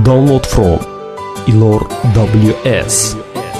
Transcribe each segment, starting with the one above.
Download from Ilor WS.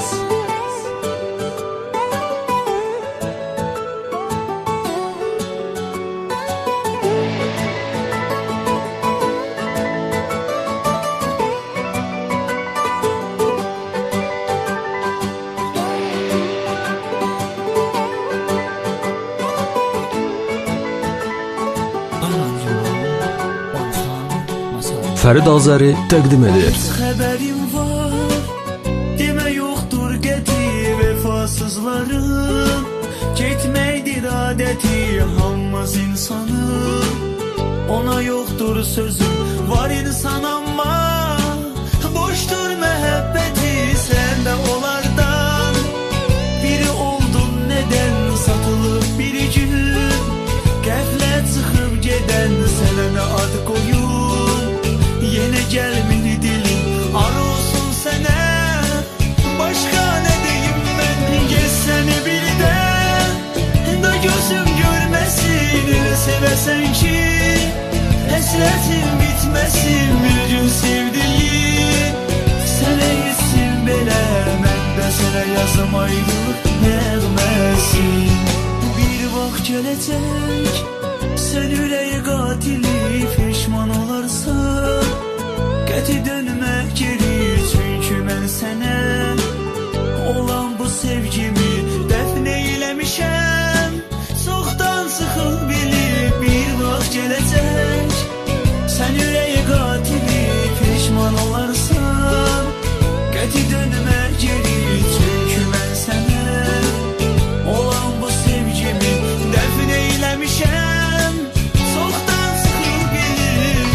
Fərid Azəri təqdim edir. Xəbərim var, demə yoxdur qəti vəfasızların, getməkdir adəti hamımız insanın. Ona yoxdur sözüm, var insan amma boşdur məhəbbəti. Sən də onlardan biri oldun, nədən satılıb bir gün, qəflət çıxıb gedən sənə nə ad qoyun. Yenə gəlmini dilim, ar olsun sənə, başqa nə deyim mən. Gəz səni birdən, da gözüm görməsin, elə sevəsən ki həsrətin bitməsin. Bir gün sevdiyin sənə etsin belə, mən də sənə yazım ayrılıq nəğməsin. Bir vaxt gələcək, sən ürəyi qatili peşman olarsan, qəti dönmək geri. Çünki mən sənə olan bu sevgimi dəfn eyləmişəm, çoxdan sıxıl bilib. Bir vaxt gələcək, sən ürəyi qatili peşman olarsan, qəti dönmək geri. Çünki mən sənə olan bu sevgimi dəfn eyləmişəm, çoxdan sıxıl bilib.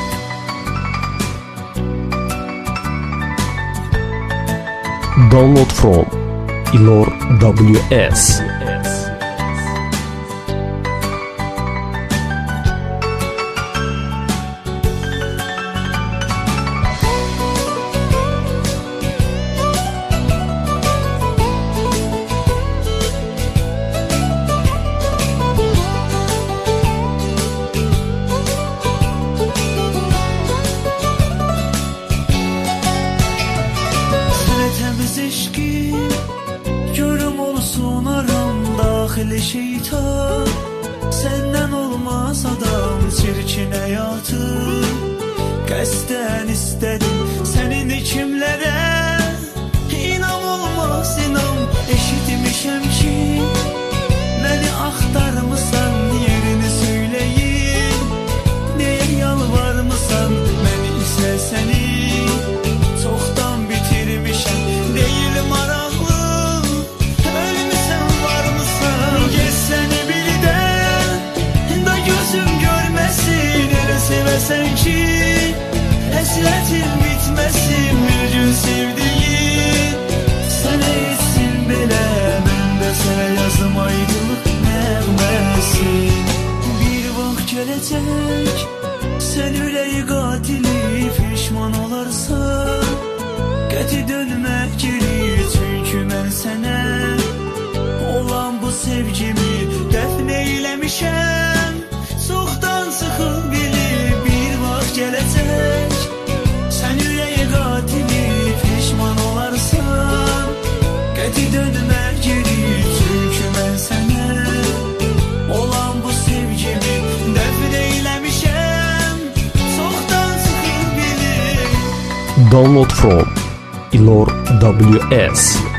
Download from Ilor WS. Görüm olsun aram daxili şeytan, səndən olmaz adam çirkin həyatım. Qəsdən istədim sənin kimlərə, inam olmaz inam. Eşitmişəm ki məni axtarmısan, yerini söyləyin, deyə yalvarmısan. Mən isə səni çoxdan bitirmişəm, deyilim maraqlı, ölmüsən varmısan. Gəz səni birdən, da gözüm görməsin, elə sevəsən ki həsrətin bitməsin. Bir gün sevdiyin sənə etsin belə, mən də sənə yazım ayrılıq nəğməsin. Bir vaxt gələcək, sən ürəyi qatili peşman olarsan, qəti dönmək geri. Çünki mən sənə olan bu sevgimi dəfn eyləmişəm, çoxdan sıxıl bilib. Bir vaxt gələcək, sən ürəyi qatili peşman olarsan, qəti dönmək geri. Çünki mən sənə olan bu sevgimi dəfn eyləmişəm, çoxdan sıxıl bilib. Download from Ilor WS.